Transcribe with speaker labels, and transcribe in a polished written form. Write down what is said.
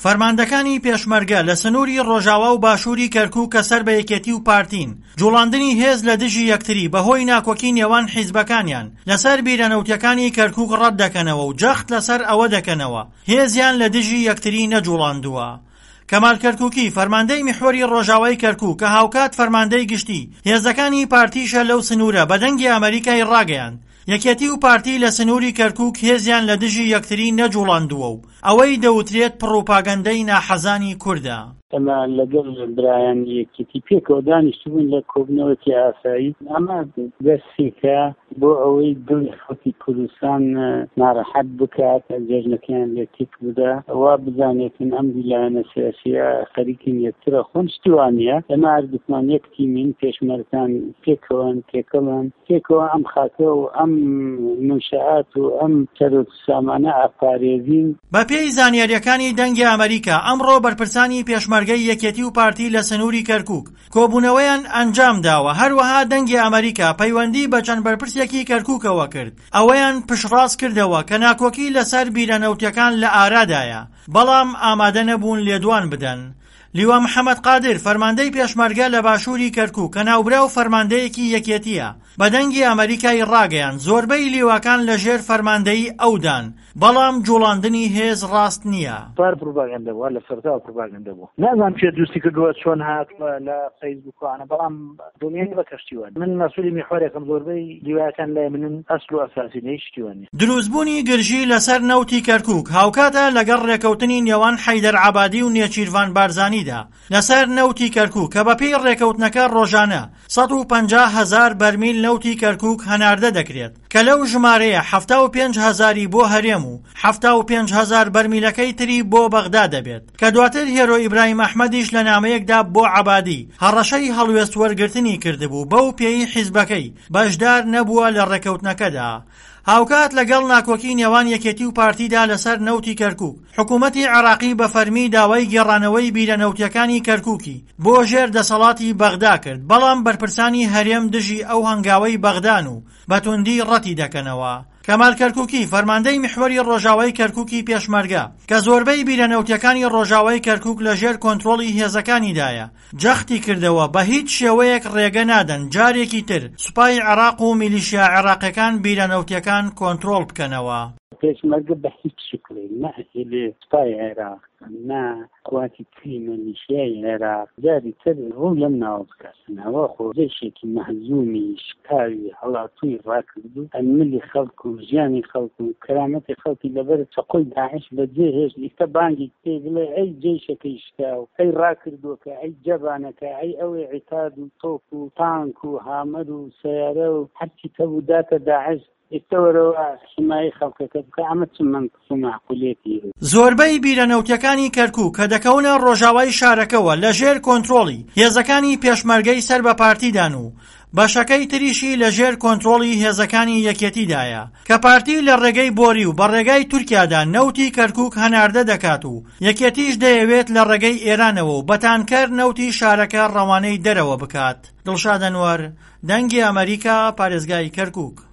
Speaker 1: فەرماندەکانی پێشمەرگە لە سنووری ڕۆژاوا و باشووری کەرکووک کە سەر بە یەکێتی و پارتین جوڵاندنی هێز لە دژی یەکتری بەهۆی ناکۆکی نێوان حیزبەکانیان لەسەر بیرەنەوتیەکانی کەرکووک ڕەت دەکەنەوە و جەخت لەسەر ئەوە دەکەنەوە هێزیان لە دژی یەکتری نەجوڵاندووە. کەمال کەرکووکی فەرماندەی میحوەری ڕۆژاوای کەرکووک کە هاوکات فەرماندەی گشتی هێزەکانی پارتیشە لەو سنوورە بە دەنگی ئەمریکای ڕاگەیاند یەکێتی و پارتی لە سنووری کەرکووک هێزیان لە دژی یەکتری نەجوڵاندووە و ئەوەی دەوترێت پڕۆپاگەندەی ناحەزانی کووردە.
Speaker 2: ئەمە لەگەڵ برایان یەکێتی پێکەوە دانیشتبوون لە کۆبنەوەتی ئاسایی ئەمە دەستێکە بۆ ئەوەی دڵی خەڵکی کوردستان ناڕەحەت بکات جێژنەکەیان لێ تێک بدە ئەوە بزانێتن ئەم ویلایەنە سیاسیە خەریکین یەکترە خۆن شتوانە ئەمە هەردووکمان یەک تیمین پێشمەرگەکان پێکەوەن تێکەڵن تێکەوە ئەم خاکە و ئەم منشەئات و ئەم سەرۆک سامانە ئاپارێزین.
Speaker 1: بە پێی زانیاریەکانی دەنگی ئەمریکا ئەمڕۆ بەرپرسانی پێشمەرگەی یەکێتی و پارتی لە سنووری کەرکووک کۆبوونەوەیان ئەنجام داوە هەروەها دەنگی ئەمریکا پەیوەندی بە چەند بەرپرسێکی کەرکووکەوە کرد ئەوەیان پشتڕاست کردەوە کە ناکۆکی لەسەر بیرەنەوتیەکان لە ئارادایە بەڵام ئامادە نەبوون لێدوان بدەن. لیوا محەممەد قادر فەرماندەی پێشمەرگە لە باشووری کەرکووک کە ناوبرا و فەرماندەیەکی یەکێتیە بە دەنگی ئەمریکای ڕاگەیان زۆربەی لیواکان لەژێر فەرماندەی ئەودان بەڵام جوڵاندنی هێز ڕاست نییە.
Speaker 3: بار پروپاگەندەبووە لە سەرتاوە پروپاگەندە بوو نازانم چێ دووستی کردووە چۆن هاتووە لە فەیسبووکوانە بەڵام دڵنیانی بە کەشتیوان من مەسئولی میحوەرێکم زۆربەی لیوایەکان لای منن ئەسڵ و ئەساسی نەیشتیوانی.
Speaker 1: دروستبوونی گرژی لەسەر نەوتی کەرکووک هاوکاتە لەگەڵ ڕێکەوتنی نێوان حەیدەر عەبادی و نێچیروان بارزانیدا لەسەر نەوتی کەرکووک کە بەپێی ڕێکەوتنەکە ڕۆژانە 150,000 بەرمیل نەوتی کەرکووک هەناردە دەکرێت کە لەو ژمارەیە 75,000 بۆ هەرێم و 75,000 بەرمیلەکەی تری بۆ بەغدا دەبێت کە دواتر هێرۆ ئیبراهیم ئەحمەدیش لە نامەیەکدا بۆ عەبادی هەڕەشەی هەڵوێست وەرگرتنی کردبوو بەو پێی حیزبەکەی بەشدار نەبووە لە ڕێکەوتنەکەدا. هاوکات لەگەڵ ناکۆکی نێوان یەکێتی و پارتیدا لەسەر نەوتی کەرکووک حکوومەتی عێراقی بە فەرمی داوای گێڕانەوەی بیرەنەوتیەکانی کەرکووکی بۆ ژێر دەسەڵاتی بەغدا کرد بەڵام بەرپرسانی هەرێم دژی ئەو هەنگاوەی بەغدان و بەتوندی ڕەتی دەکەنەوە. کەمال کەرکووکی فەرماندەی میحوەری ڕۆژاوای کەرکووکی پێشمەرگە کە زۆربەی بیرەنەوتیەکانی ڕۆژاوای کەرکووک لەژێر کۆنتڕۆڵی هێزەکانیدایە جەختی کردەوە بە هیچ شێوەیەک ڕێگە نادەن جارێکی تر سوپای عێراق و میلیشیا عێراقیەکان بیرەنەوتیەکان کۆنتڕۆڵ بکەنەوە.
Speaker 2: پێشمەرگە بە هیچ شکلی نەهێلێ سوپای عێراق نا قواتی تری میلیشیای عێراق جاری تر ڕوو لەم ناوە بکەسنەوە خۆزێشێکی مەحزومی شکاوی هەڵاتووی ڕاکردو ئەملی خەڵک و ژیانی خەڵک و کەرامەتی خەڵکی لەبەر چەقۆی داعش بەجێ هێشت ئیستا بانگی پێ بڵێ ئەی جێشەکەی شکاو ئەی ڕاکردووەکە ئەی جەبانەکە ئەی ئەوەی عیتاد و تۆپ و تانک و هامەر و سەیارە و هەرچی تەبوو داتە داعش
Speaker 1: زۆربەی بیرەنەوتیەکانی کەرکووک کە دەکەونە ڕۆژاوای شارەکەوە لەژێر کۆنتڕۆڵی هێزەکانی پێشمەرگەی سەر بە پارتیدان و بەشەکەی تریشی لەژێر کۆنتڕۆڵی هێزەکانی یەکێتیدایە کە پارتی لە ڕێگەی بۆری و بە ڕێگای تورکیادا نەوتی کەرکووک هەناردە دەکات و یەکێتیش دەیەوێت لە ڕێگەی ئێرانەوە و بەتانکەر نەوتی شارەکە ڕەوانەی دەرەوە بکات. دڵشاد ئەنوەر، دەنگی ئەمریکا، پارێزگای کەرکووک.